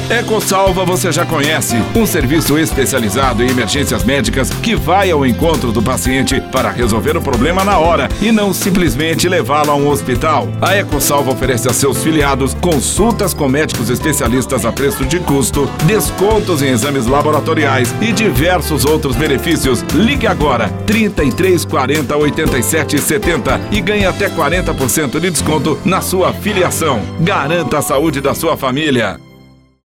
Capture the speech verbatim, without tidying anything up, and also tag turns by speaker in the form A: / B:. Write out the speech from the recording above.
A: EcoSalva você já conhece, um serviço especializado em emergências médicas que vai ao encontro do paciente para resolver o problema na hora e não simplesmente levá-lo a um hospital. A EcoSalva oferece a seus filiados consultas com médicos especialistas a preço de custo, descontos em exames laboratoriais e diversos outros benefícios. Ligue agora trinta e três quarenta, oitenta e sete setenta e ganhe até quarenta por cento de desconto na sua filiação. Garanta a saúde da sua família.